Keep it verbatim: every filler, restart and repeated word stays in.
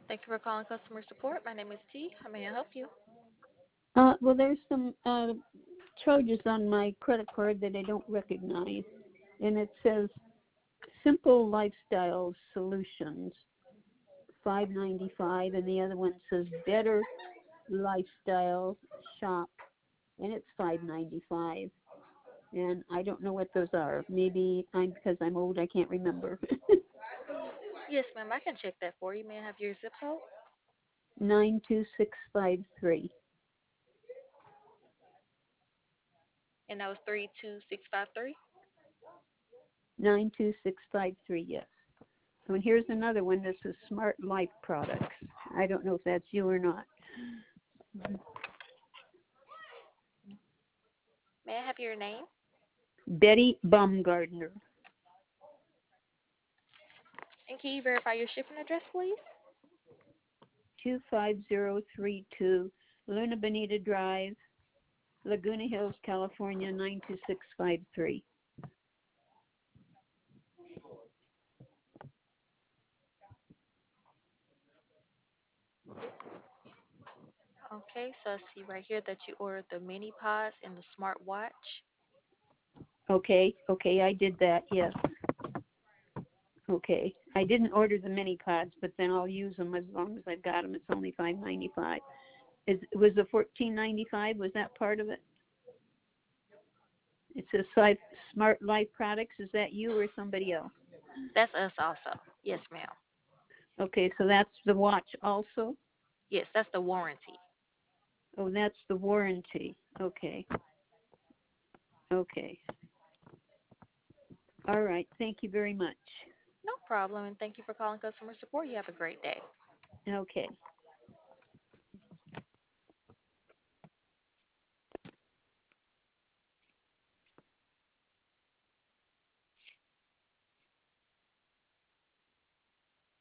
Thank you for calling customer support. My name is T. How may I help you? Uh, well, there's some uh, charges on my credit card that I don't recognize, and it says Simple Lifestyle Solutions, five ninety-five, and the other one says Better Lifestyle Shop, and it's five ninety-five. And I don't know what those are. Maybe I'm because I'm old, I can't remember. Yes, ma'am. I can check that for you. May I have your zip code? nine two six five three. And that was three two six five three. nine two six five three, yes. So and here's another one. This is Smart Life Products. I don't know if that's you or not. May I have your name? Betty Baumgardner. And can you verify your shipping address, please? two five zero three two Luna Bonita Drive, Laguna Hills, California, nine two six five three. Okay, so I see right here that you ordered the mini pods and the smart watch. Okay, okay, I did that, yes. Okay, I didn't order the mini pods, but then I'll use them as long as I've got them. It's only five ninety-five. Is was the fourteen ninety-five? Was that part of it? It says five Smart Life Products. Is that you or somebody else? That's us also. Yes, ma'am. Okay, so that's the watch also. Yes, that's the warranty. Oh, that's the warranty. Okay. Okay. All right. Thank you very much. No problem. And thank you for calling customer support. You have a great day. Okay.